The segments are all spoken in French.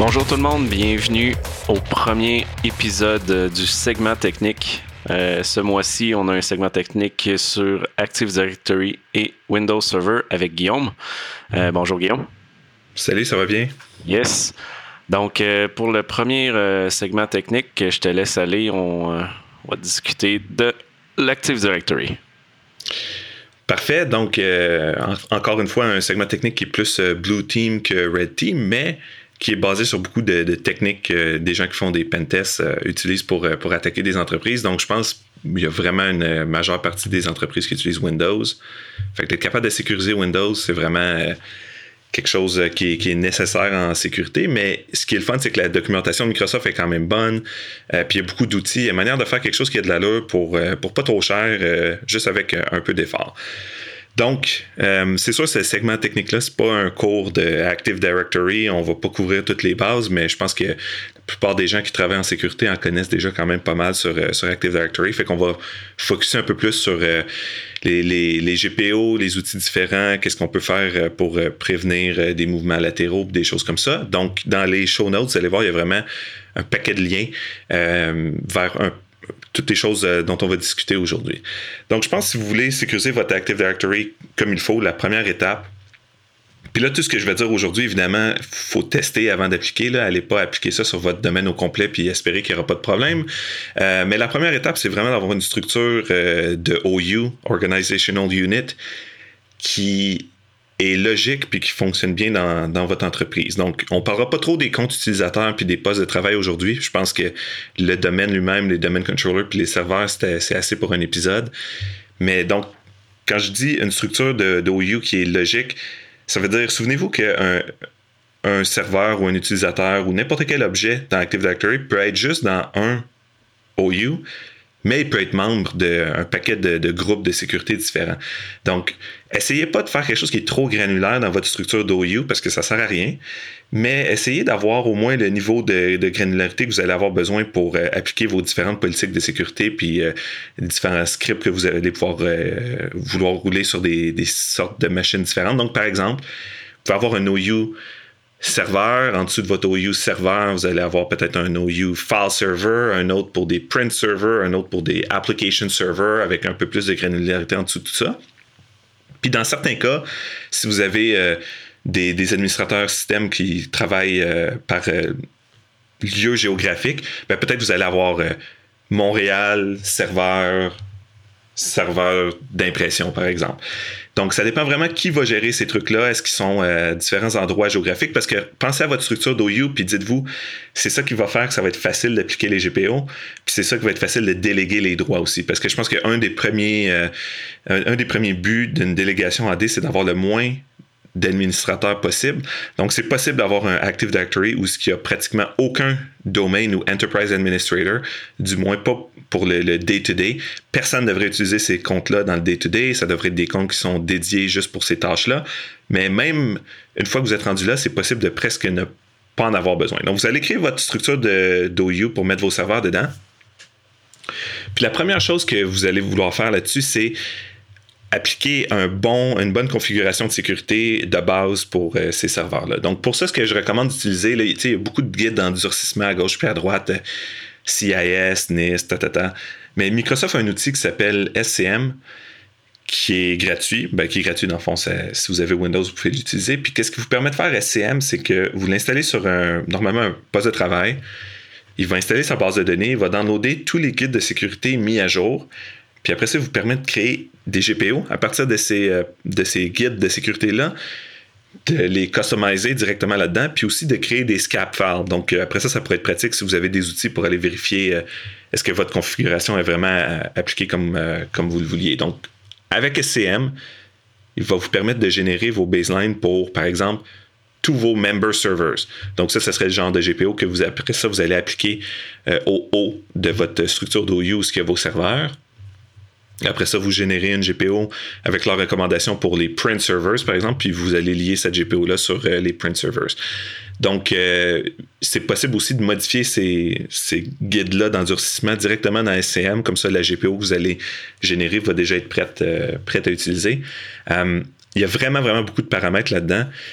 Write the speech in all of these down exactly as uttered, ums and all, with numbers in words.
Bonjour tout le monde, bienvenue au premier épisode du segment technique. Euh, ce mois-ci, on a un segment technique sur Active Directory et Windows Server avec Guillaume. Euh, bonjour Guillaume. Salut, ça va bien? Yes. Donc, euh, pour le premier euh, segment technique, je te laisse aller. On, euh, on va discuter de l'Active Directory. Parfait. Donc, euh, en, encore une fois, un segment technique qui est plus euh, Blue Team que Red Team, mais qui est basé sur beaucoup de, de techniques euh, des gens qui font des pentests euh, utilisent pour, euh, pour attaquer des entreprises. Donc, je pense qu'il y a vraiment une majeure partie des entreprises qui utilisent Windows. Fait que d'être capable de sécuriser Windows, c'est vraiment euh, quelque chose qui est, qui est nécessaire en sécurité. Mais ce qui est le fun, c'est que la documentation de Microsoft est quand même bonne. Euh, puis il y a beaucoup d'outils. Il y a une manière de faire quelque chose qui a de l'allure pour, euh, pour pas trop cher, euh, juste avec euh, un peu d'effort. Donc, euh, c'est sûr, ce segment technique-là, c'est pas un cours de Active Directory. On va pas couvrir toutes les bases, mais je pense que la plupart des gens qui travaillent en sécurité en connaissent déjà quand même pas mal sur, sur Active Directory. Fait qu'on va focuser un peu plus sur euh, les, les, les G P O, les outils différents, qu'est-ce qu'on peut faire pour euh, prévenir des mouvements latéraux, des choses comme ça. Donc, dans les show notes, vous allez voir, il y a vraiment un paquet de liens euh, vers un toutes les choses dont on va discuter aujourd'hui. Donc, je pense que si vous voulez sécuriser votre Active Directory comme il faut, la première étape, puis là, tout ce que je vais dire aujourd'hui, évidemment, il faut tester avant d'appliquer. Là. Allez pas appliquer ça sur votre domaine au complet puis espérer qu'il n'y aura pas de problème. Euh, mais la première étape, c'est vraiment d'avoir une structure euh, de O U, Organizational Unit, qui est logique puis qui fonctionne bien dans, dans votre entreprise. Donc, on ne parlera pas trop des comptes utilisateurs puis des postes de travail aujourd'hui. Je pense que le domaine lui-même, les domaines controllers puis les serveurs, c'est, c'est assez pour un épisode. Mais donc, quand je dis une structure de, de O U qui est logique, ça veut dire, souvenez-vous qu'un un serveur ou un utilisateur ou n'importe quel objet dans Active Directory peut être juste dans un O U, mais il peut être membre d'un paquet de, de groupes de sécurité différents. Donc, essayez pas de faire quelque chose qui est trop granulaire dans votre structure d'O U parce que ça sert à rien, mais essayez d'avoir au moins le niveau de, de granularité que vous allez avoir besoin pour euh, appliquer vos différentes politiques de sécurité puis euh, les différents scripts que vous allez pouvoir euh, vouloir rouler sur des, des sortes de machines différentes. Donc, par exemple, vous pouvez avoir un O U serveur, en dessous de votre O U serveur, vous allez avoir peut-être un O U file server, un autre pour des print servers, un autre pour des application servers avec un peu plus de granularité en dessous de tout ça. Puis dans certains cas, si vous avez euh, des, des administrateurs système qui travaillent euh, par euh, lieu géographique, ben peut-être vous allez avoir euh, Montréal, serveur, serveur d'impression, par exemple. Donc, ça dépend vraiment qui va gérer ces trucs-là. Est-ce qu'ils sont à différents endroits géographiques? Parce que pensez à votre structure d'O U, puis dites-vous, c'est ça qui va faire que ça va être facile d'appliquer les G P O, puis c'est ça qui va être facile de déléguer les droits aussi. Parce que je pense qu'un des premiers, euh, un, un des premiers buts d'une délégation A D, c'est d'avoir le moins d'administrateurs possible. Donc, c'est possible d'avoir un Active Directory où il n'y a pratiquement aucun domaine ou Enterprise Administrator, du moins pas pour le, le day-to-day. Personne ne devrait utiliser ces comptes-là dans le day-to-day. Ça devrait être des comptes qui sont dédiés juste pour ces tâches-là. Mais même une fois que vous êtes rendu là, c'est possible de presque ne pas en avoir besoin. Donc, vous allez créer votre structure de, d'O U pour mettre vos serveurs dedans. Puis la première chose que vous allez vouloir faire là-dessus, c'est appliquer un bon, une bonne configuration de sécurité de base pour euh, ces serveurs-là. Donc, pour ça, ce que je recommande d'utiliser, là, il y a beaucoup de guides d'endurcissement à gauche puis à droite, euh, C I S, N I S T, ta, ta, ta. Mais Microsoft a un outil qui s'appelle S C M, qui est gratuit. Ben, qui est gratuit, dans le fond, ça, si vous avez Windows, vous pouvez l'utiliser. Puis, qu'est-ce qui vous permet de faire S C M, c'est que vous l'installez sur un, normalement un poste de travail. Il va installer sa base de données, il va downloader tous les guides de sécurité mis à jour. Puis après ça, il vous permet de créer des G P O à partir de ces, euh, de ces guides de sécurité-là, de les customiser directement là-dedans, puis aussi de créer des scap files. Donc, euh, après ça, ça pourrait être pratique si vous avez des outils pour aller vérifier euh, est-ce que votre configuration est vraiment euh, appliquée comme, euh, comme vous le vouliez. Donc, avec S C M, il va vous permettre de générer vos baselines pour, par exemple, tous vos member servers. Donc ça, ce serait le genre de G P O que vous, après ça, vous allez appliquer euh, au haut de votre structure d'O U où il y a vos serveurs. Après ça, vous générez une G P O avec leurs recommandations pour les print servers, par exemple, puis vous allez lier cette G P O-là sur euh, les print servers. Donc, euh, c'est possible aussi de modifier ces, ces guides-là d'endurcissement directement dans S C M. Comme ça, la G P O que vous allez générer va déjà être prête, euh, prête à utiliser. Euh, il y a vraiment, vraiment beaucoup de paramètres là-dedans.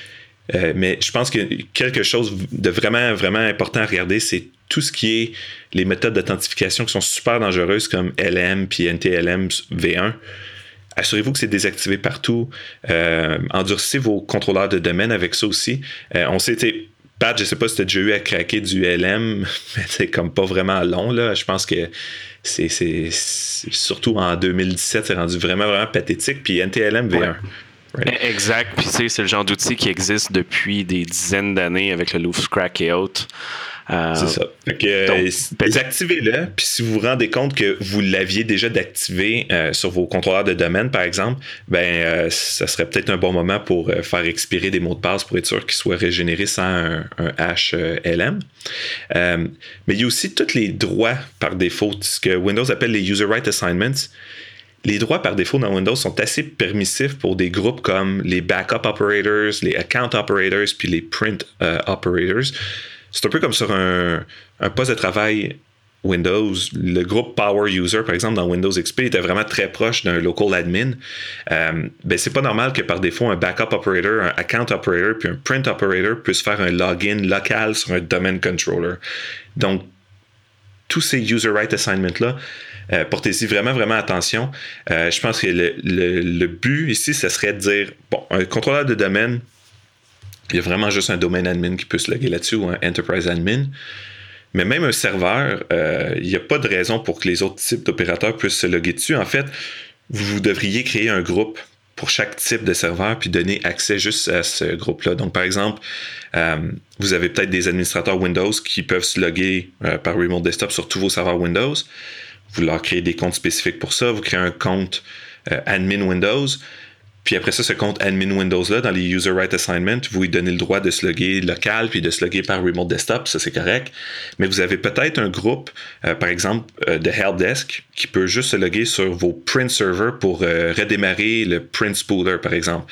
Euh, mais je pense que quelque chose de vraiment, vraiment important à regarder, c'est tout ce qui est les méthodes d'authentification qui sont super dangereuses comme L M puis N T L M V un. Assurez-vous que c'est désactivé partout. Euh, endurcissez vos contrôleurs de domaine avec ça aussi. Euh, on sait, Pat, je sais pas si tu as déjà eu à craquer du L M, mais c'est comme pas vraiment long, là. Je pense que c'est, c'est, c'est surtout en deux mille dix-sept, c'est rendu vraiment, vraiment pathétique. Puis N T L M V un. Ouais. Right. Exact. Puis tu sais, c'est le genre d'outil qui existe depuis des dizaines d'années avec le Loose Crack et autres. Euh, c'est ça. Fait que, donc, euh, désactivez-le. Puis si vous vous rendez compte que vous l'aviez déjà d'activer euh, sur vos contrôleurs de domaine, par exemple, ben euh, ça serait peut-être un bon moment pour euh, faire expirer des mots de passe pour être sûr qu'ils soient régénérés sans un, un hash euh, L M. Euh, mais il y a aussi tous les droits par défaut, ce que Windows appelle les User Right Assignments. Les droits par défaut dans Windows sont assez permissifs pour des groupes comme les Backup Operators, les Account Operators, puis les Print euh, Operators. C'est un peu comme sur un, un poste de travail Windows. Le groupe Power User, par exemple, dans Windows X P, était vraiment très proche d'un Local Admin. Euh, ben, c'est pas normal que par défaut, un Backup Operator, un Account Operator, puis un Print Operator puisse faire un login local sur un Domain Controller. Donc, tous ces User Right Assignments-là, Euh, portez-y vraiment, vraiment attention. Euh, je pense que le, le, le but ici, ce serait de dire, bon, un contrôleur de domaine, il y a vraiment juste un domain admin qui peut se loguer là-dessus ou un enterprise admin. Mais même un serveur, euh, il n'y a pas de raison pour que les autres types d'opérateurs puissent se loguer dessus. En fait, vous devriez créer un groupe pour chaque type de serveur puis donner accès juste à ce groupe-là. Donc, par exemple, euh, vous avez peut-être des administrateurs Windows qui peuvent se loguer euh, par Remote Desktop sur tous vos serveurs Windows. Vous leur créez des comptes spécifiques pour ça. Vous créez un compte euh, admin Windows. Puis après ça, ce compte admin Windows-là, dans les User Right Assignment, vous lui donnez le droit de se loguer local puis de se loguer par Remote Desktop. Ça, c'est correct. Mais vous avez peut-être un groupe, euh, par exemple, euh, de Helpdesk qui peut juste se loguer sur vos print servers pour euh, redémarrer le print spooler, par exemple.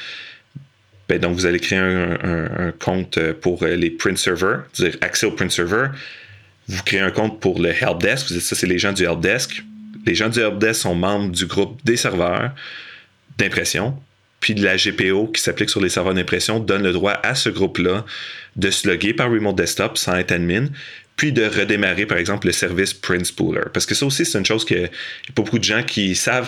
Ben, donc, vous allez créer un, un, un compte pour les print servers, c'est-à-dire accès au print server. Vous créez un compte pour le Helpdesk. Vous dites ça, c'est les gens du Helpdesk. Les gens du Helpdesk sont membres du groupe des serveurs d'impression. Puis de la G P O qui s'applique sur les serveurs d'impression donne le droit à ce groupe-là de se loguer par Remote Desktop sans être admin, puis de redémarrer, par exemple, le service Print Spooler. Parce que ça aussi, c'est une chose qu'il n'y a pas beaucoup de gens qui savent.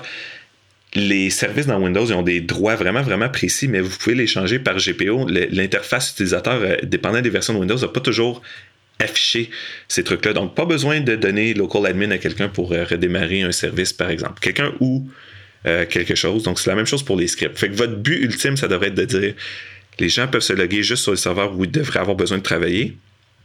Les services dans Windows, ils ont des droits vraiment, vraiment précis, mais vous pouvez les changer par G P O. L'interface utilisateur, dépendant des versions de Windows, n'a pas toujours afficher ces trucs-là. Donc, pas besoin de donner local admin à quelqu'un pour euh, redémarrer un service, par exemple. Quelqu'un ou euh, quelque chose. Donc, c'est la même chose pour les scripts. Fait que votre but ultime, ça devrait être de dire les gens peuvent se loguer juste sur les serveurs où ils devraient avoir besoin de travailler.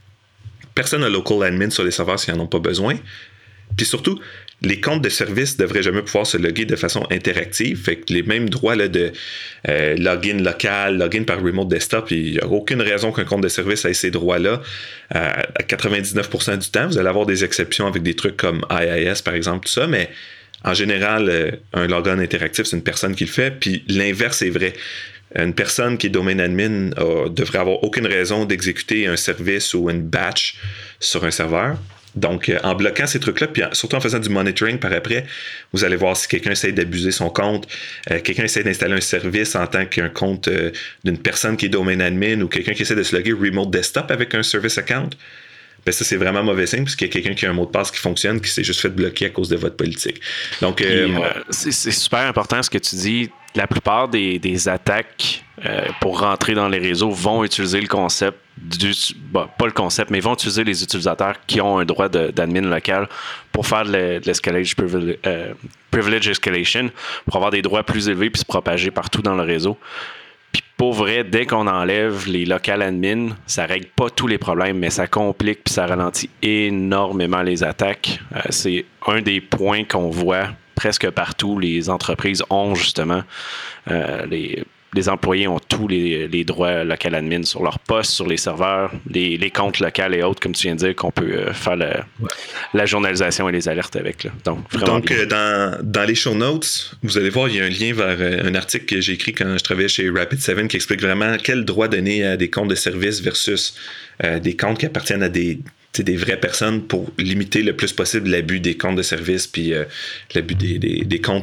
Personne n'a local admin sur les serveurs s'ils n'en ont pas besoin. Puis surtout, les comptes de service ne devraient jamais pouvoir se loguer de façon interactive. Fait que les mêmes droits là, de euh, login local, login par Remote Desktop, il n'y a aucune raison qu'un compte de service ait ces droits-là. Euh, à quatre-vingt-dix-neuf pour cent du temps, vous allez avoir des exceptions avec des trucs comme I I S, par exemple, tout ça, mais en général, euh, un login interactif, c'est une personne qui le fait, puis l'inverse est vrai. Une personne qui est domain admin euh, devrait avoir aucune raison d'exécuter un service ou une batch sur un serveur. Donc, euh, en bloquant ces trucs-là, puis surtout en faisant du monitoring par après, vous allez voir si quelqu'un essaie d'abuser son compte, euh, quelqu'un essaie d'installer un service en tant qu'un compte euh, d'une personne qui est domain admin ou quelqu'un qui essaie de se loguer Remote Desktop avec un service account. Ben ça, c'est vraiment mauvais signe parce qu'il y a quelqu'un qui a un mot de passe qui fonctionne qui s'est juste fait bloquer à cause de votre politique. Donc, euh, puis, euh, c'est, c'est super important ce que tu dis. La plupart des, des attaques euh, pour rentrer dans les réseaux vont utiliser le concept du, bon, pas le concept, mais vont utiliser les utilisateurs qui ont un droit de, d'admin local pour faire de, de l'escalage privilege, euh, privilege escalation, pour avoir des droits plus élevés puis se propager partout dans le réseau. Puis pour vrai, dès qu'on enlève les local admin, ça règle pas tous les problèmes, mais ça complique puis ça ralentit énormément les attaques. Euh, c'est un des points qu'on voit presque partout. Les entreprises ont justement euh, les, les employés ont tous les, les droits local admin sur leur poste, sur les serveurs, les, les comptes locaux et autres, comme tu viens de dire, qu'on peut euh, faire le, ouais. la journalisation et les alertes avec. Là. Donc, vraiment Donc euh, dans, dans les show notes, vous allez voir, il y a un lien vers euh, un article que j'ai écrit quand je travaillais chez Rapid sept qui explique vraiment quel droit donner à des comptes de service versus euh, des comptes qui appartiennent à des des vraies personnes pour limiter le plus possible l'abus des comptes de service puis euh, l'abus des, des, des comptes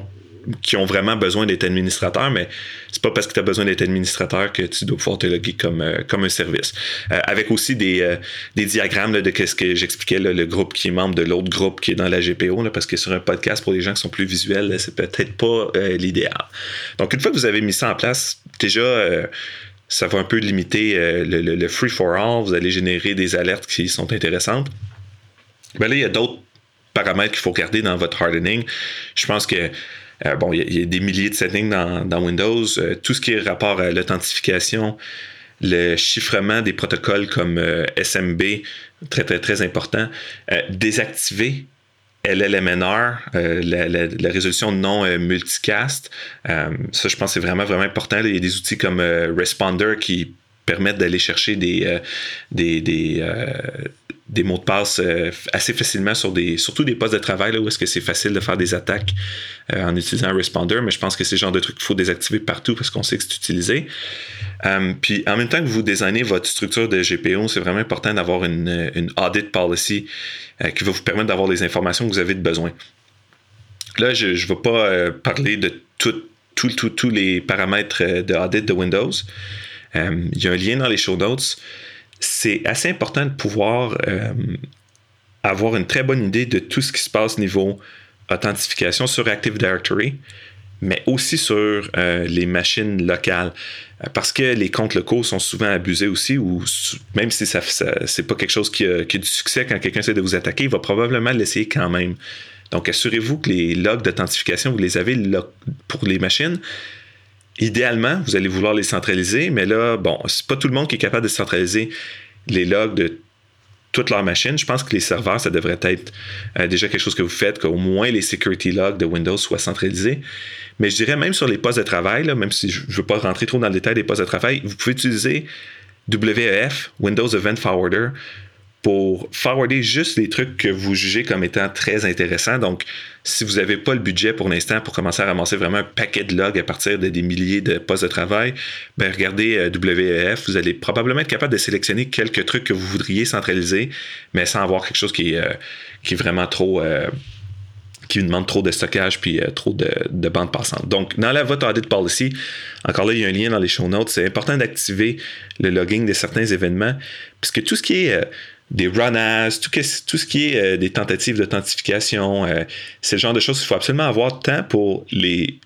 qui ont vraiment besoin d'être administrateurs, mais c'est pas parce que tu as besoin d'être administrateur que tu dois pouvoir te loguer comme, euh, comme un service. Euh, avec aussi des, euh, des diagrammes là, de ce que j'expliquais, là, le groupe qui est membre de l'autre groupe qui est dans la G P O, là, parce que sur un podcast, pour les gens qui sont plus visuels, là, c'est peut-être pas euh, l'idéal. Donc, une fois que vous avez mis ça en place, déjà, euh, ça va un peu limiter euh, le, le, le free for all. Vous allez générer des alertes qui sont intéressantes. Ben là, il y a d'autres paramètres qu'il faut regarder dans votre hardening. Je pense que Euh, bon, il y, y a des milliers de settings dans, dans Windows. Euh, tout ce qui est rapport à l'authentification, le chiffrement des protocoles comme euh, S M B, très, très, très important. Euh, désactiver L L M N R, euh, la, la, la résolution non euh, multicast. Euh, ça, je pense que c'est vraiment, vraiment important. Là, il y a des outils comme euh, Responder qui permettent d'aller chercher des, euh, des, des, euh, des mots de passe euh, assez facilement sur des, surtout des postes de travail là, où est-ce que c'est facile de faire des attaques euh, en utilisant un Responder, mais je pense que c'est le genre de truc qu'il faut désactiver partout parce qu'on sait que c'est utilisé. Um, puis en même temps que vous designez votre structure de G P O, c'est vraiment important d'avoir une, une audit policy euh, qui va vous permettre d'avoir les informations que vous avez de besoin. Là, je ne vais pas euh, parler de tous tout, tout, tout les paramètres de audit de Windows. Um, il y a un lien dans les show notes. C'est assez important de pouvoir euh, avoir une très bonne idée de tout ce qui se passe niveau authentification sur Active Directory, mais aussi sur euh, les machines locales. Parce que les comptes locaux sont souvent abusés aussi, ou même si ça, ça c'est pas quelque chose qui a, qui a du succès quand quelqu'un essaie de vous attaquer, il va probablement l'essayer quand même. Donc, assurez-vous que les logs d'authentification, vous les avez pour les machines. Idéalement, vous allez vouloir les centraliser, mais là, bon, c'est pas tout le monde qui est capable de centraliser les logs de toutes leurs machines. Je pense que les serveurs, ça devrait être euh, déjà quelque chose que vous faites, qu'au moins les security logs de Windows soient centralisés. Mais je dirais même sur les postes de travail, là, même si je ne veux pas rentrer trop dans le détail des postes de travail, vous pouvez utiliser W E F, Windows Event Forwarder, pour forwarder juste les trucs que vous jugez comme étant très intéressants. Donc, si vous n'avez pas le budget pour l'instant pour commencer à ramasser vraiment un paquet de logs à partir de des milliers de postes de travail, ben regardez euh, W E F, vous allez probablement être capable de sélectionner quelques trucs que vous voudriez centraliser, mais sans avoir quelque chose qui est, euh, qui est vraiment trop... Euh, qui demande trop de stockage puis euh, trop de, de bandes passantes. Donc, dans la votre audit policy, encore là, il y a un lien dans les show notes. C'est important d'activer le logging de certains événements, puisque tout ce qui est euh, des run-as, tout, tout ce qui est euh, des tentatives d'authentification, euh, c'est le genre de choses qu'il faut absolument avoir tant pour les,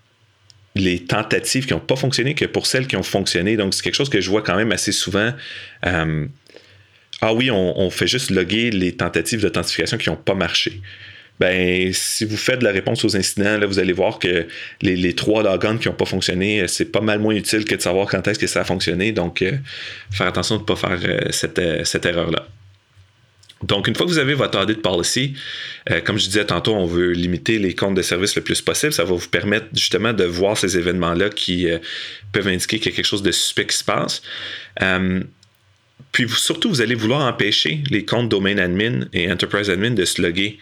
les tentatives qui n'ont pas fonctionné que pour celles qui ont fonctionné. Donc, c'est quelque chose que je vois quand même assez souvent. Euh, ah oui, on, on fait juste loguer les tentatives d'authentification qui n'ont pas marché. Ben, si vous faites de la réponse aux incidents, là, vous allez voir que les, les trois logons qui n'ont pas fonctionné, c'est pas mal moins utile que de savoir quand est-ce que ça a fonctionné. Donc, euh, faire attention de ne pas faire euh, cette, euh, cette erreur-là. Donc, une fois que vous avez votre audit policy, euh, comme je disais tantôt, on veut limiter les comptes de service le plus possible. Ça va vous permettre justement de voir ces événements-là qui euh, peuvent indiquer qu'il y a quelque chose de suspect qui se passe. Euh, puis, vous, surtout, vous allez vouloir empêcher les comptes Domain Admin et Enterprise Admin de se loguer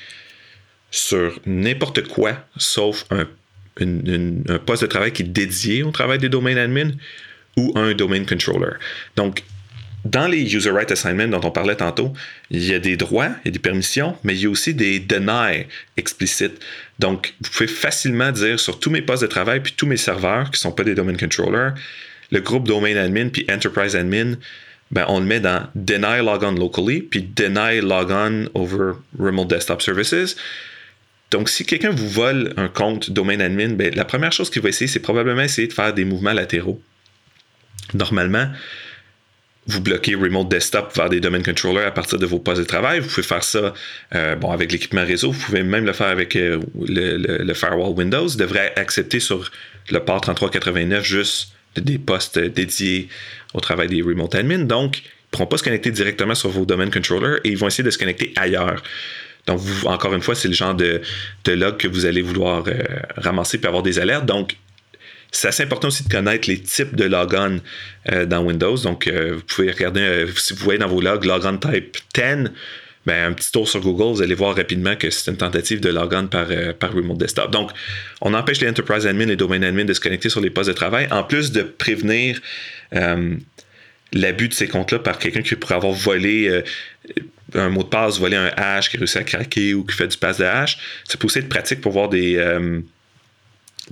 sur n'importe quoi, sauf un, une, une, un poste de travail qui est dédié au travail des domain admin ou un domain controller. Donc, dans les user right assignments dont on parlait tantôt, il y a des droits, il y a des permissions, mais il y a aussi des deny explicites. Donc, vous pouvez facilement dire sur tous mes postes de travail puis tous mes serveurs qui ne sont pas des domain controllers, le groupe domain admin puis enterprise admin, ben, on le met dans deny logon locally puis deny logon over remote desktop services. Donc, si quelqu'un vous vole un compte domain admin, ben, la première chose qu'il va essayer, c'est probablement essayer de faire des mouvements latéraux. Normalement, vous bloquez Remote Desktop vers des domain controllers à partir de vos postes de travail. Vous pouvez faire ça euh, bon, avec l'équipement réseau. Vous pouvez même le faire avec euh, le, le, le firewall Windows. Il devrait accepter sur le port trente-trois quatre-vingt-neuf juste des postes dédiés au travail des Remote Admin. Donc, ils ne pourront pas se connecter directement sur vos domain controllers et ils vont essayer de se connecter ailleurs. Donc, vous, encore une fois, c'est le genre de, de log que vous allez vouloir euh, ramasser et avoir des alertes. Donc, c'est assez important aussi de connaître les types de logon euh, dans Windows. Donc, euh, vous pouvez regarder, euh, si vous voyez dans vos logs logon type dix, ben, un petit tour sur Google, vous allez voir rapidement que c'est une tentative de logon par, euh, par Remote Desktop. Donc, on empêche les Enterprise Admin et les Domain Admin de se connecter sur les postes de travail, en plus de prévenir euh, l'abus de ces comptes-là par quelqu'un qui pourrait avoir volé euh, un mot de passe, voler un hash, qui réussit à craquer ou qui fait du pass de hash. Ça peut aussi être pratique pour voir des, euh,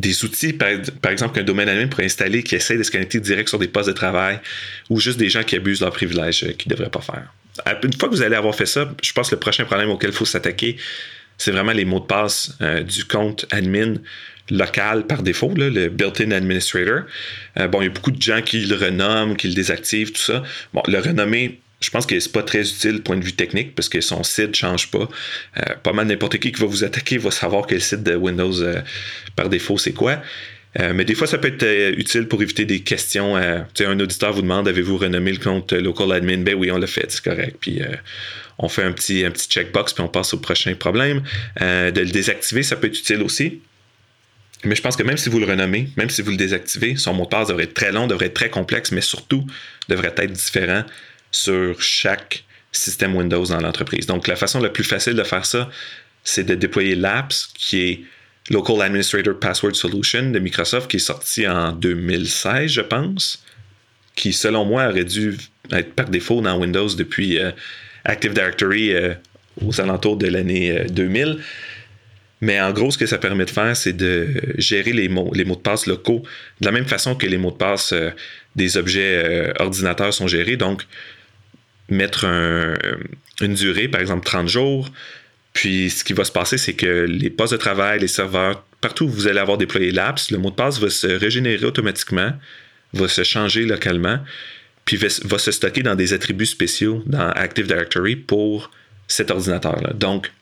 des outils, par, par exemple, qu'un domaine admin pourrait installer qui essaie de se connecter direct sur des postes de travail ou juste des gens qui abusent leurs privilèges euh, qu'ils ne devraient pas faire. Une fois que vous allez avoir fait ça, je pense que le prochain problème auquel il faut s'attaquer, c'est vraiment les mots de passe euh, du compte admin local par défaut, là, le built-in administrator. Euh, bon, il y a beaucoup de gens qui le renomment, qui le désactivent, tout ça. Bon, le renommer, je pense que c'est pas très utile du point de vue technique parce que son site ne change pas. Euh, pas mal n'importe qui qui va vous attaquer va savoir que le site de Windows euh, par défaut, c'est quoi. Euh, mais des fois, ça peut être euh, utile pour éviter des questions. Euh, un auditeur vous demande, avez-vous renommé le compte local admin? Ben oui, on l'a fait, c'est correct. Puis euh, on fait un petit, un petit checkbox, puis on passe au prochain problème. Euh, de le désactiver, ça peut être utile aussi. Mais je pense que même si vous le renommez, même si vous le désactivez, son mot de passe devrait être très long, devrait être très complexe, mais surtout devrait être différent sur chaque système Windows dans l'entreprise. Donc, la façon la plus facile de faire ça, c'est de déployer l'Apps, qui est Local Administrator Password Solution de Microsoft, qui est sorti en deux mille seize, je pense, qui, selon moi, aurait dû être par défaut dans Windows depuis euh, Active Directory euh, aux alentours de l'année euh, deux mille. Mais en gros, ce que ça permet de faire, c'est de gérer les mots, les mots de passe locaux de la même façon que les mots de passe euh, des objets euh, ordinateurs sont gérés. Donc, mettre un, une durée, par exemple trente jours. Puis, ce qui va se passer, c'est que les postes de travail, les serveurs, partout où vous allez avoir déployé l'apps, le mot de passe va se régénérer automatiquement, va se changer localement, puis va, va se stocker dans des attributs spéciaux dans Active Directory pour cet ordinateur-là. Donc,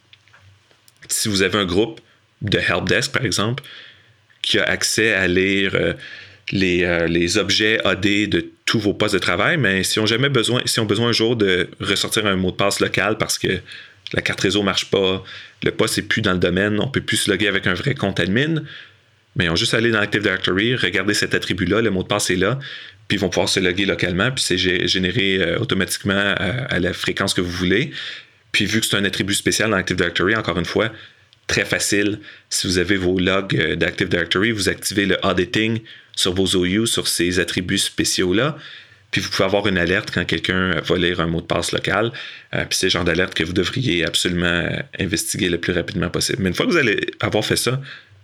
si vous avez un groupe de helpdesk, par exemple, qui a accès à lire euh, les, euh, les objets A D de tous vos postes de travail, mais si on jamais besoin, si on a besoin un jour de ressortir un mot de passe local parce que la carte réseau ne marche pas, le poste n'est plus dans le domaine, on ne peut plus se loguer avec un vrai compte admin, mais ils ont juste aller dans Active Directory, regarder cet attribut-là, le mot de passe est là, puis ils vont pouvoir se loguer localement, puis c'est généré euh, automatiquement à, à la fréquence que vous voulez. Puis vu que c'est un attribut spécial dans Active Directory, encore une fois, très facile. Si vous avez vos logs d'Active Directory, vous activez le auditing sur vos O U, sur ces attributs spéciaux-là. Puis vous pouvez avoir une alerte quand quelqu'un va lire un mot de passe local. Euh, puis c'est le genre d'alerte que vous devriez absolument investiguer le plus rapidement possible. Mais une fois que vous allez avoir fait ça,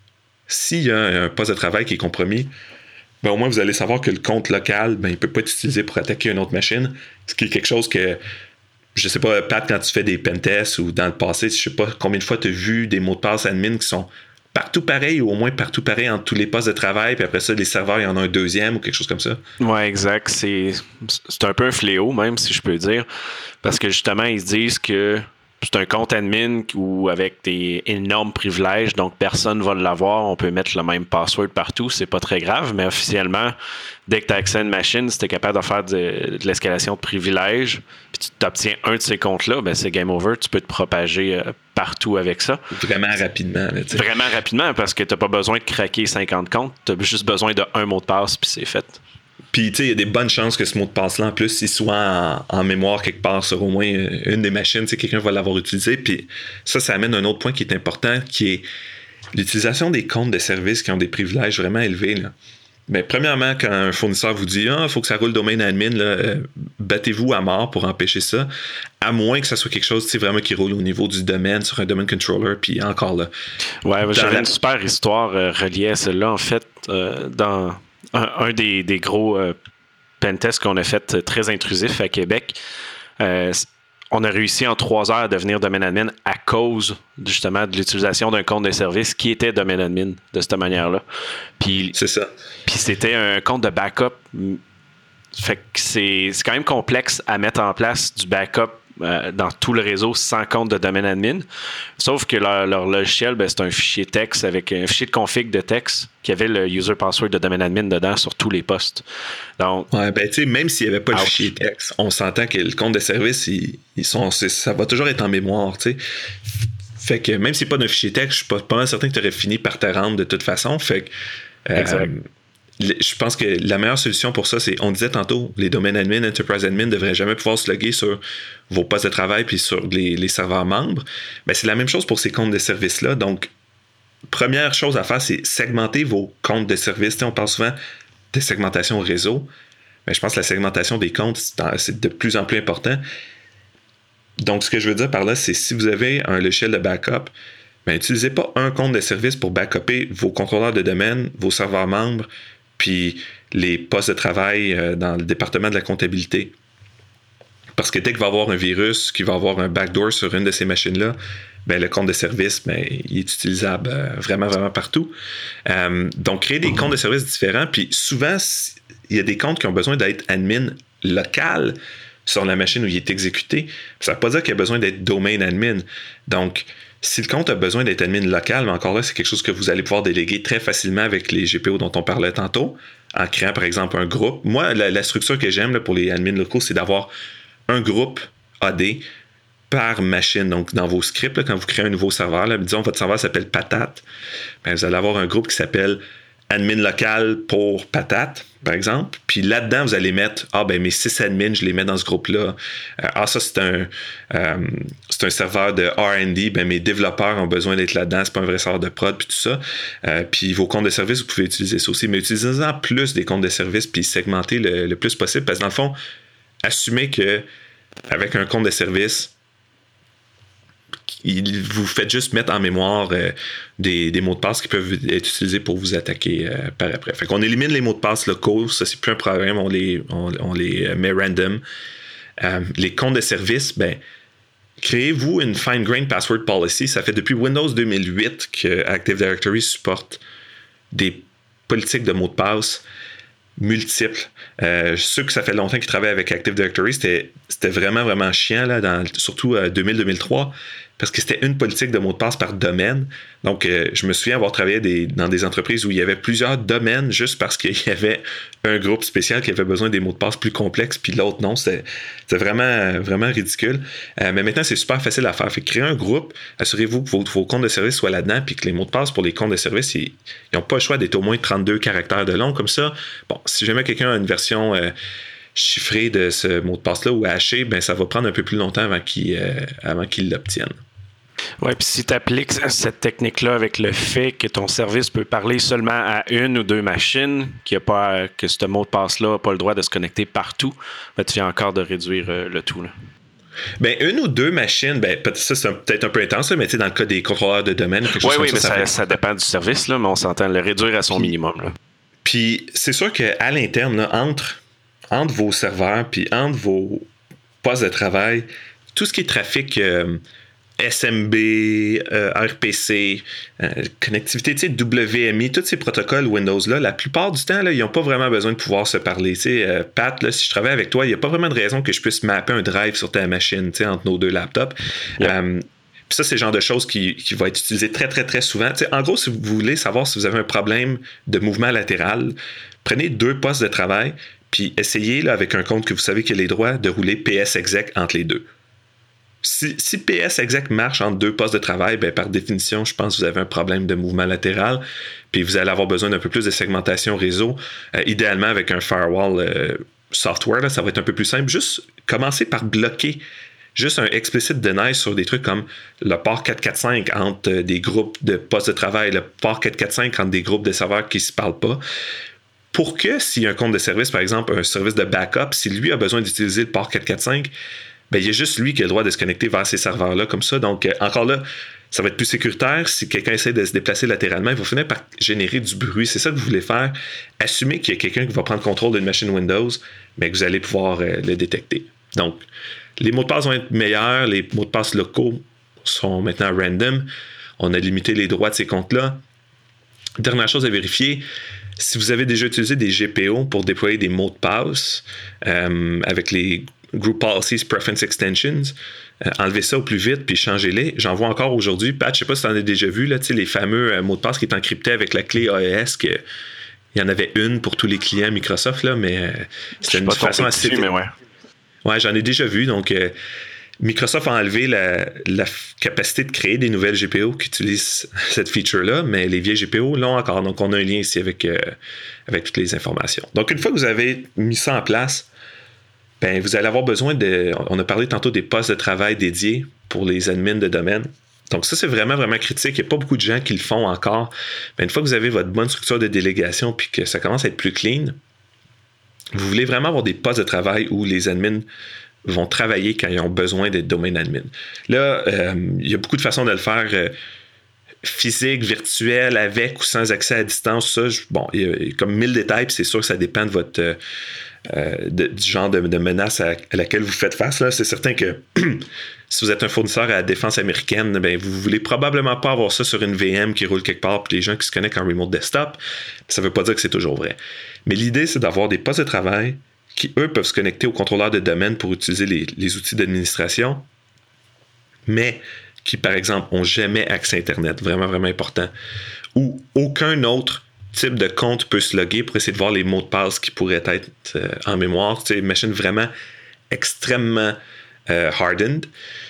s'il y a un poste de travail qui est compromis, ben au moins vous allez savoir que le compte local, ben, il ne peut pas être utilisé pour attaquer une autre machine. Ce qui est quelque chose que, je sais pas, Pat, quand tu fais des pentests ou dans le passé, je sais pas combien de fois tu as vu des mots de passe admin qui sont partout pareil ou au moins partout pareil entre tous les postes de travail, puis après ça, les serveurs, il y en a un deuxième ou quelque chose comme ça. Ouais, exact. C'est, c'est un peu un fléau, même, si je peux dire. Parce que justement, ils se disent que c'est un compte admin ou avec des énormes privilèges, donc personne ne va l'avoir. On peut mettre le même password partout, c'est pas très grave, mais officiellement, dès que tu as accès à une machine, si tu es capable de faire de, de l'escalation de privilèges, puis tu obtiens un de ces comptes-là, ben c'est game over, tu peux te propager euh, partout avec ça. Vraiment rapidement. Là, Vraiment rapidement, parce que tu n'as pas besoin de craquer cinquante comptes, tu as juste besoin d'un mot de passe, puis c'est fait. Puis, tu sais, il y a des bonnes chances que ce mot de passe-là, en plus, il soit en, en mémoire quelque part sur au moins une des machines. Tu sais, quelqu'un va l'avoir utilisé. Puis ça, ça amène un autre point qui est important, qui est l'utilisation des comptes de services qui ont des privilèges vraiment élevés. Là. Bien, premièrement, quand un fournisseur vous dit « Ah, il faut que ça roule domaine admin, là, euh, battez-vous à mort pour empêcher ça. » À moins que ça soit quelque chose vraiment qui roule au niveau du domaine, sur un domaine controller, puis encore là. Ouais, j'avais la... une super histoire euh, reliée à celle-là, en fait, euh, dans... Un, un des, des gros euh, pentests qu'on a fait euh, très intrusif à Québec. Euh, on a réussi en trois heures à devenir domaine admin à cause justement de l'utilisation d'un compte de service qui était domaine admin de cette manière-là. Puis, c'est ça. Puis c'était un compte de backup. Fait que c'est, c'est quand même complexe à mettre en place du backup euh, dans tout le réseau sans compte de domaine admin. Sauf que leur, leur logiciel, ben, c'est un fichier texte avec un fichier de config de texte qui avait le user password de domaine admin dedans sur tous les postes. Donc, ouais, ben, tu sais, même s'il n'y avait pas ouch. le fichier texte, on s'entend que le compte de service, ils, ils sont, ça va toujours être en mémoire, tu sais. Fait que même si c'est pas d'un fichier texte, je suis pas, pas mal certain que tu aurais fini par te rendre de toute façon. Fait que, euh, exact. Je pense que la meilleure solution pour ça, c'est, on disait tantôt, les domaines admin, enterprise admin ne devraient jamais pouvoir se loguer sur vos postes de travail puis sur les, les serveurs membres. Ben, c'est la même chose pour ces comptes de service-là. Donc, première chose à faire, c'est segmenter vos comptes de service. T'sais, on parle souvent de segmentation réseau. Mais je pense que la segmentation des comptes, c'est de plus en plus important. Donc, ce que je veux dire par là, c'est si vous avez un logiciel de backup, ben, n'utilisez pas un compte de service pour backuper vos contrôleurs de domaine, vos serveurs membres, puis les postes de travail euh, dans le département de la comptabilité. Parce que dès qu'il va y avoir un virus, qu'il va y avoir un backdoor sur une de ces machines-là, ben, le compte de service, ben, il est utilisable euh, vraiment, vraiment partout. Euh, donc, créer des comptes de service différents, puis souvent, il y a des comptes qui ont besoin d'être admin local sur la machine où il est exécuté. Ça ne veut pas dire qu'il y a besoin d'être domain admin. Donc, si le compte a besoin d'être admin local, mais encore là, c'est quelque chose que vous allez pouvoir déléguer très facilement avec les G P O dont on parlait tantôt, en créant, par exemple, un groupe. Moi, la, la structure que j'aime là, pour les admins locaux, c'est d'avoir un groupe A D par machine. Donc, dans vos scripts, là, quand vous créez un nouveau serveur, là, disons votre serveur s'appelle Patate, ben, vous allez avoir un groupe qui s'appelle admin local pour Patate, par exemple. Puis là-dedans, vous allez mettre, ah ben mes six admins, je les mets dans ce groupe-là. Euh, ah, ça, c'est un, euh, c'est un serveur de R and D, ben mes développeurs ont besoin d'être là-dedans, c'est pas un vrai serveur de prod, puis tout ça. Euh, puis vos comptes de service, vous pouvez utiliser ça aussi, mais utilisez-en plus des comptes de service, puis segmentez le, le plus possible, parce que dans le fond, assumez que avec un compte de service, il, vous faites juste mettre en mémoire euh, des, des mots de passe qui peuvent être utilisés pour vous attaquer euh, par après. Fait qu'on élimine les mots de passe locaux, ça c'est plus un problème, on les, on, on les met random. Euh, les comptes de service, ben, créez-vous une fine-grained password policy. Ça fait depuis Windows deux mille huit que Active Directory supporte des politiques de mots de passe multiples. Euh, ceux que ça fait longtemps qu'ils travaillent avec Active Directory, c'était, c'était vraiment, vraiment chiant, là, dans, surtout euh, deux mille deux mille trois, parce que c'était une politique de mot de passe par domaine. Donc, euh, je me souviens avoir travaillé des, dans des entreprises où il y avait plusieurs domaines juste parce qu'il y avait un groupe spécial qui avait besoin des mots de passe plus complexes, puis l'autre non. C'était, c'était vraiment, vraiment ridicule. Euh, mais maintenant, c'est super facile à faire. Fait que créer un groupe, assurez-vous que vos, vos comptes de service soient là-dedans, puis que les mots de passe pour les comptes de service, ils n'ont pas le choix d'être au moins trente-deux caractères de long. Comme ça, bon, si jamais quelqu'un a une version euh, chiffrée de ce mot de passe-là ou haché, ben ça va prendre un peu plus longtemps avant qu'il, euh, avant qu'il l'obtienne. Oui, puis si tu appliques cette technique-là avec le fait que ton service peut parler seulement à une ou deux machines, qu'il y a pas, que ce mot de passe-là n'a pas le droit de se connecter partout, ben, tu viens encore de réduire euh, le tout. Là. Ben, une ou deux machines, ben, ça c'est un, peut-être un peu intense, là, mais dans le cas des contrôleurs de domaine, quelque chose oui, comme oui, ça. Oui, mais ça, fait... ça dépend du service, là, mais on s'entend le réduire à son puis, minimum. Là. Puis c'est sûr qu'à l'interne, là, entre, entre vos serveurs puis entre vos postes de travail, tout ce qui est trafic euh, S M B, euh, R P C, euh, connectivité, tu sais, W M I, tous ces protocoles Windows-là, la plupart du temps, là, ils n'ont pas vraiment besoin de pouvoir se parler. Tu sais, euh, Pat, là, si je travaille avec toi, il n'y a pas vraiment de raison que je puisse mapper un drive sur ta machine, tu sais, entre nos deux laptops. Yep. Euh, Puis ça, c'est le genre de choses qui, qui va être utilisé très, très, très souvent. Tu sais, en gros, si vous voulez savoir si vous avez un problème de mouvement latéral, prenez deux postes de travail, puis essayez, là, avec un compte que vous savez qu'il a les droits, de rouler P S exec entre les deux. Si, si P S exec marche entre deux postes de travail, ben, par définition, je pense que vous avez un problème de mouvement latéral, puis vous allez avoir besoin d'un peu plus de segmentation réseau, euh, idéalement avec un firewall euh, software, là, ça va être un peu plus simple. Juste commencer par bloquer juste un explicit deny sur des trucs comme le port quatre cent quarante-cinq entre des groupes de postes de travail, le port quatre cent quarante-cinq entre des groupes de serveurs qui ne se parlent pas, pour que s'il y a un compte de service, par exemple un service de backup, si lui a besoin d'utiliser le port quatre cent quarante-cinq, ben, il y a juste lui qui a le droit de se connecter vers ces serveurs-là comme ça. Donc, euh, encore là, ça va être plus sécuritaire. Si quelqu'un essaie de se déplacer latéralement, il va finir par générer du bruit. C'est ça que vous voulez faire. Assumez qu'il y a quelqu'un qui va prendre contrôle d'une machine Windows, mais que vous allez pouvoir euh, le détecter. Donc, les mots de passe vont être meilleurs. Les mots de passe locaux sont maintenant random. On a limité les droits de ces comptes-là. Dernière chose à vérifier, si vous avez déjà utilisé des G P O pour déployer des mots de passe euh, avec les Group Policies Preference Extensions, euh, enlevez ça au plus vite puis changez-les. J'en vois encore aujourd'hui. Pat, je sais pas si tu en as déjà vu, là, les fameux euh, mots de passe qui est encrypté avec la clé A E S, que il y en avait une pour tous les clients Microsoft, là, mais euh, c'était une façon assez... Dessus, mais ouais. Ouais, j'en ai déjà vu. Donc, euh, Microsoft a enlevé la, la capacité de créer des nouvelles G P O qui utilisent cette feature-là, mais les vieilles G P O l'ont encore. Donc, on a un lien ici avec, euh, avec toutes les informations. Donc, une fois que vous avez mis ça en place, ben, vous allez avoir besoin de... On a parlé tantôt des postes de travail dédiés pour les admins de domaine. Donc, ça, c'est vraiment, vraiment critique. Il n'y a pas beaucoup de gens qui le font encore. Mais une fois que vous avez votre bonne structure de délégation puis que ça commence à être plus clean, vous voulez vraiment avoir des postes de travail où les admins vont travailler quand ils ont besoin d'être domain admin. Là, euh, il y a beaucoup de façons de le faire. Euh, physique, virtuel, avec ou sans accès à distance, ça, je, bon, il y, a, il y a comme mille détails, puis c'est sûr que ça dépend de votre euh, de, du genre de, de menace à, à laquelle vous faites face. Là. C'est certain que si vous êtes un fournisseur à la défense américaine, ben, vous ne voulez probablement pas avoir ça sur une V M qui roule quelque part, puis les gens qui se connectent en remote desktop. Ça ne veut pas dire que c'est toujours vrai. Mais l'idée, c'est d'avoir des postes de travail qui, eux, peuvent se connecter au contrôleur de domaine pour utiliser les, les outils d'administration, mais qui, par exemple, n'ont jamais accès à Internet, vraiment, vraiment important, ou aucun autre type de compte peut se loguer pour essayer de voir les mots de passe qui pourraient être euh, en mémoire. C'est une machine vraiment extrêmement euh, hardened.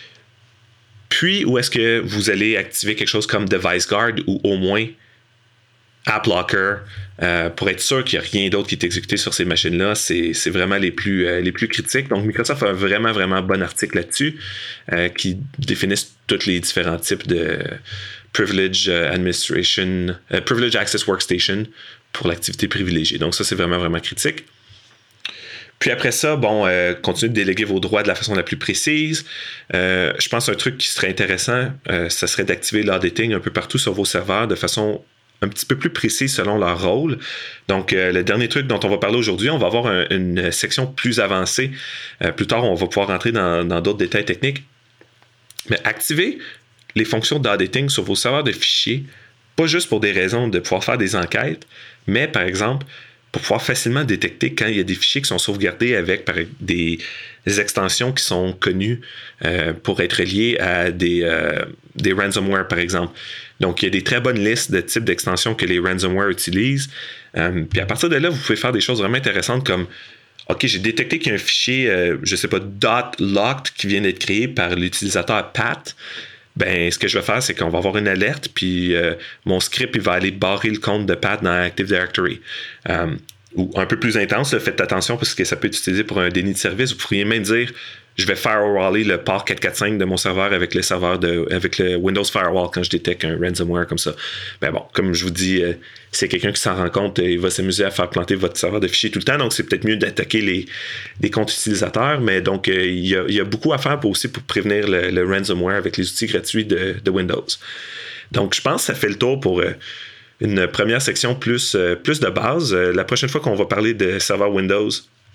Puis, où est-ce que vous allez activer quelque chose comme Device Guard ou au moins App Locker euh, pour être sûr qu'il n'y a rien d'autre qui est exécuté sur ces machines-là. C'est, c'est vraiment les plus, euh, les plus critiques. Donc, Microsoft a un vraiment, vraiment bon article là-dessus euh, qui définissent tous les différents types de Privilege Administration, uh, Privilege Access Workstation pour l'activité privilégiée. Donc, ça, c'est vraiment, vraiment critique. Puis après ça, bon, euh, continuez de déléguer vos droits de la façon la plus précise. Euh, je pense qu'un truc qui serait intéressant, euh, ça serait d'activer l'auditing un peu partout sur vos serveurs de façon un petit peu plus précise selon leur rôle. Donc, euh, le dernier truc dont on va parler aujourd'hui, on va avoir un, une section plus avancée. Euh, plus tard, on va pouvoir rentrer dans, dans d'autres détails techniques. Mais activez les fonctions d'auditing sur vos serveurs de fichiers, pas juste pour des raisons de pouvoir faire des enquêtes, mais par exemple, pour pouvoir facilement détecter quand il y a des fichiers qui sont sauvegardés avec par, des, des extensions qui sont connues euh, pour être liées à des, euh, des ransomware, par exemple. Donc, il y a des très bonnes listes de types d'extensions que les ransomware utilisent. Euh, puis à partir de là, vous pouvez faire des choses vraiment intéressantes comme OK, j'ai détecté qu'il y a un fichier, euh, je ne sais pas, .locked qui vient d'être créé par l'utilisateur Pat. Ben, ce que je vais faire, c'est qu'on va avoir une alerte, puis euh, mon script, il va aller barrer le compte de Pat dans Active Directory. Euh, ou un peu plus intense, là, faites attention parce que ça peut être utilisé pour un déni de service. Vous pourriez même dire, je vais firewaller le port quatre cent quarante-cinq de mon serveur avec le serveur de, avec le Windows Firewall quand je détecte un ransomware comme ça. Ben bon, comme je vous dis, euh, c'est quelqu'un qui s'en rend compte, il va s'amuser à faire planter votre serveur de fichiers tout le temps, donc c'est peut-être mieux d'attaquer les, les comptes utilisateurs, mais donc euh, il, y a, il y a beaucoup à faire pour aussi pour prévenir le, le ransomware avec les outils gratuits de, de Windows. Donc je pense que ça fait le tour pour euh, une première section plus, euh, plus de base. Euh, la prochaine fois qu'on va parler de serveur Windows,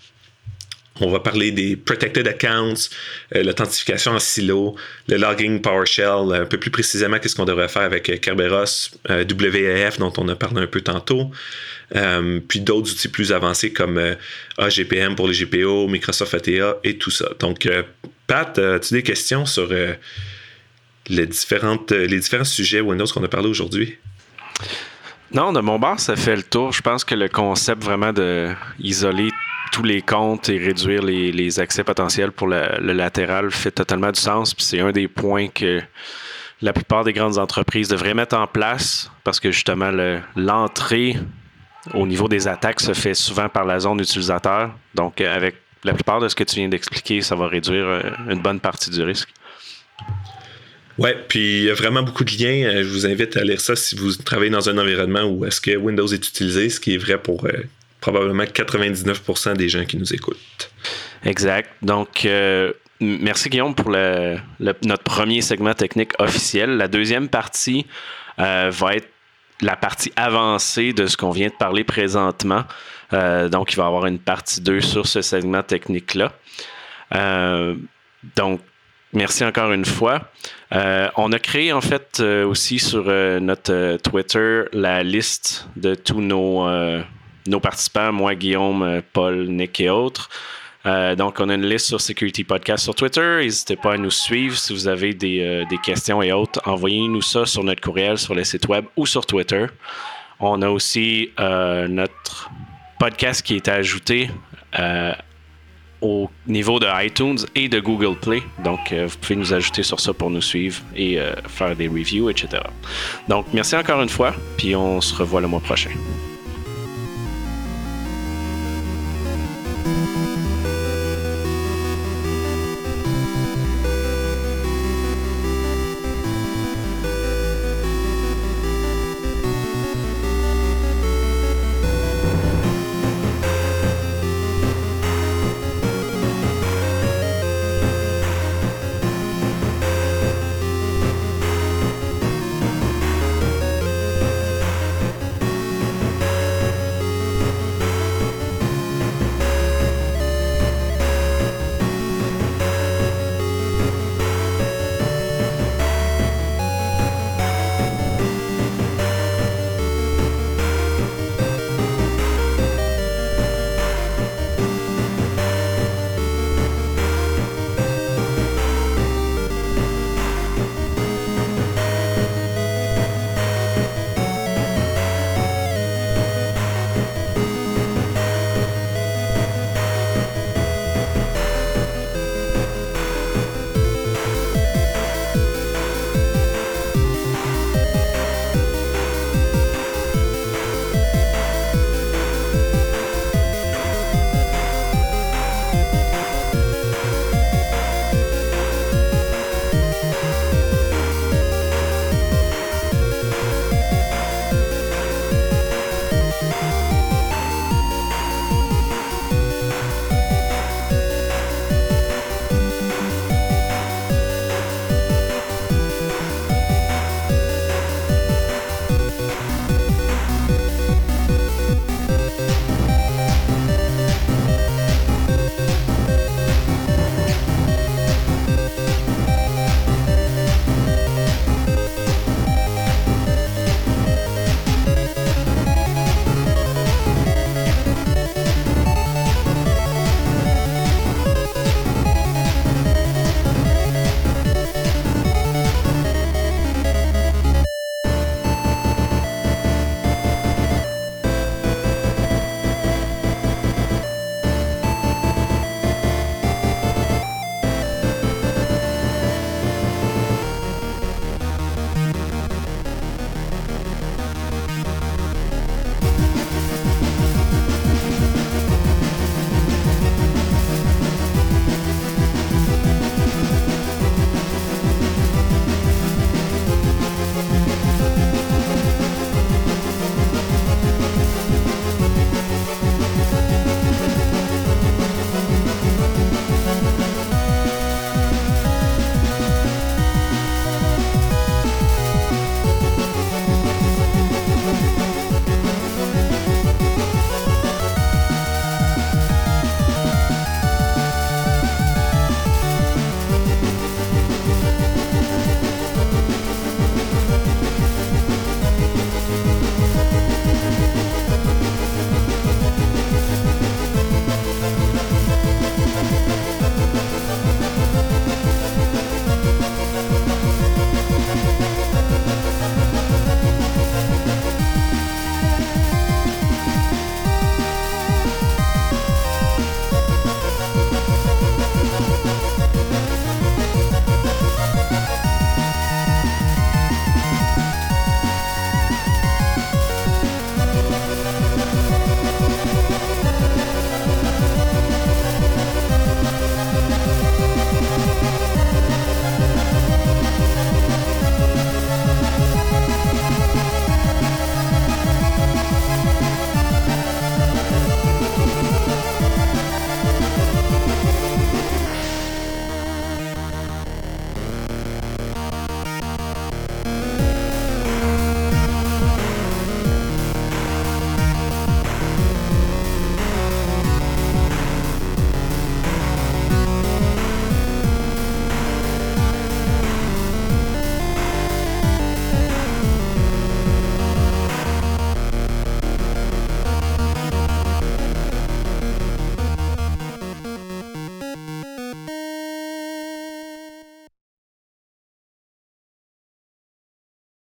on va parler des protected accounts, euh, l'authentification en silo, le logging PowerShell, un peu plus précisément qu'est-ce qu'on devrait faire avec Kerberos, euh, W A F dont on a parlé un peu tantôt, euh, puis d'autres outils plus avancés comme euh, A G P M pour les G P O, Microsoft A T A et tout ça. Donc, euh, Pat, as-tu des questions sur euh, les, différentes, les différents sujets Windows qu'on a parlé aujourd'hui? Non, de mon bord, ça fait le tour. Je pense que le concept vraiment de isoler tous les comptes et réduire les, les accès potentiels pour le, le latéral fait totalement du sens. Puis c'est un des points que la plupart des grandes entreprises devraient mettre en place parce que justement, le, l'entrée au niveau des attaques se fait souvent par la zone utilisateur. Donc, avec la plupart de ce que tu viens d'expliquer, ça va réduire une bonne partie du risque. Ouais, puis il y a vraiment beaucoup de liens. Je vous invite à lire ça si vous travaillez dans un environnement où est-ce que Windows est utilisé, ce qui est vrai pour euh, probablement quatre-vingt-dix-neuf pour cent des gens qui nous écoutent. Exact. Donc, euh, merci Guillaume pour le, le, notre premier segment technique officiel. La deuxième partie euh, va être la partie avancée de ce qu'on vient de parler présentement. Euh, donc, il va y avoir une partie deux sur ce segment technique-là. Euh, donc, merci encore une fois. Euh, on a créé en fait euh, aussi sur euh, notre euh, Twitter la liste de tous nos, euh, nos participants, moi, Guillaume, Paul, Nick et autres. Euh, donc, on a une liste sur Security Podcast sur Twitter. N'hésitez pas à nous suivre. Si vous avez des, euh, des questions et autres, envoyez-nous ça sur notre courriel, sur le site web ou sur Twitter. On a aussi euh, notre podcast qui est ajouté euh, au niveau de iTunes et de Google Play. Donc, euh, vous pouvez nous ajouter sur ça pour nous suivre et euh, faire des reviews, et cetera. Donc, merci encore une fois, puis on se revoit le mois prochain.